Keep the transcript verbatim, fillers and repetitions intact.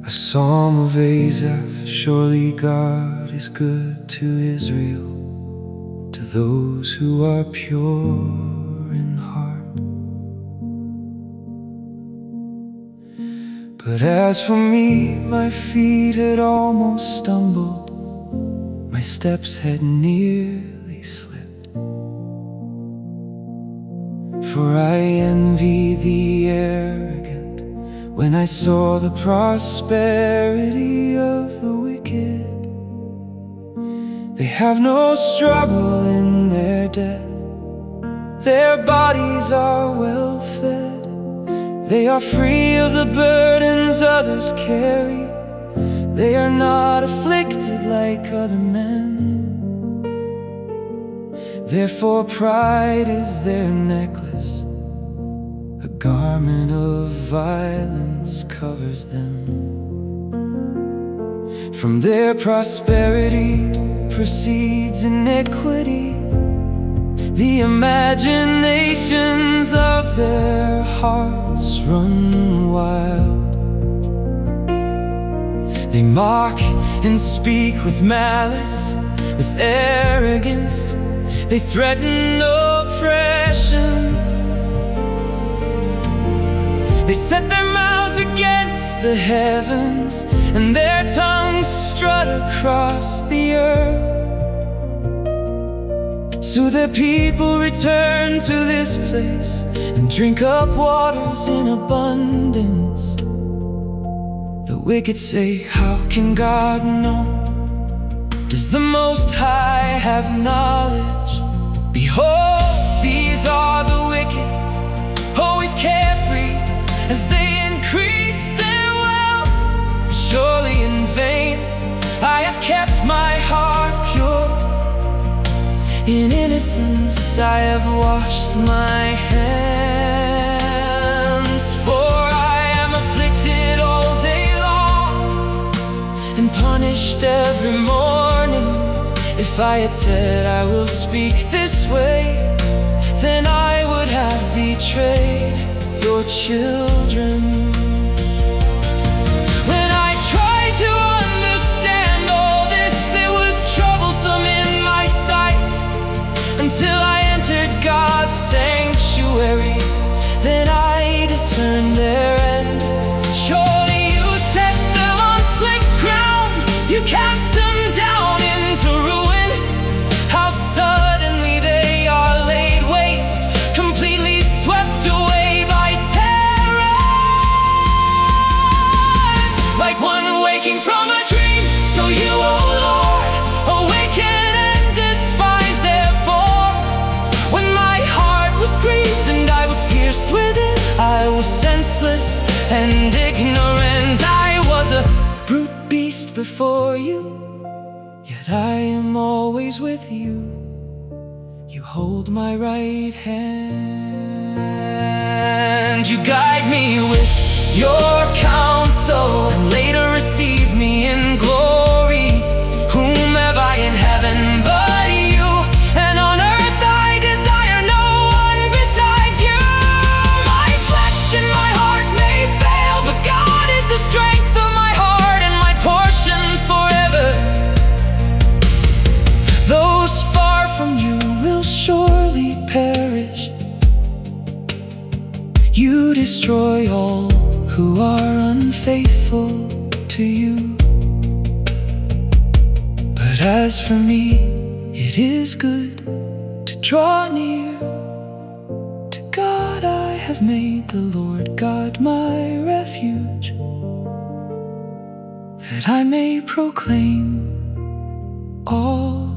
A psalm of Asaph. Surely God is good to Israel, to those who are pure in heart. But as for me, my feet had almost stumbled, my steps had nearly slipped. For I envy the arrogant when I saw the prosperity of the wicked. They have no struggle in their death, their bodies are well fed. They are free of the burdens others carry, they are not afflicted like other men. Therefore pride is their necklace, a garment of violence covers them. From their prosperity proceeds iniquity, the imaginations of their hearts run wild. They mock and speak with malice, with arrogance, they threaten oppression. They set their mouths against the heavens, and their tongues strut across the earth. So their people return to this place and drink up waters in abundance. The wicked say, how can God know? Does the Most High have knowledge? Behold, these are the wicked, always carefree, as they increase their wealth. Surely in vain I have kept my heart pure, in innocence I have washed my hands. For I am afflicted all day long, and punished every morning. If I had said I will speak this way, then I would have betrayed your children. When I tried to understand all this, it was troublesome in my sight, until I entered God's sanctuary, then I discerned their end. Surely you set them on slick ground, you cast them down into ruin. How suddenly they are laid waste, completely swept away by terrors. Like one waking from a dream, so you, O Lord, awaken and despise their form. When my heart was grieved and I was pierced within, I was senseless and ignorant. I was a brute beast before you, yet I am always with you. You hold my right hand, you guide me with your counsel, and later receive me in glory. Whom have I in heaven but you? And on earth I desire no one besides you. My flesh and my heart may fail, but God is the strength of my heart and my portion forever. Those far from you will surely perish. You destroy all who are unfaithful to you. But as for me, it is good to draw near to God. I have made the Lord God my refuge, that I may proclaim all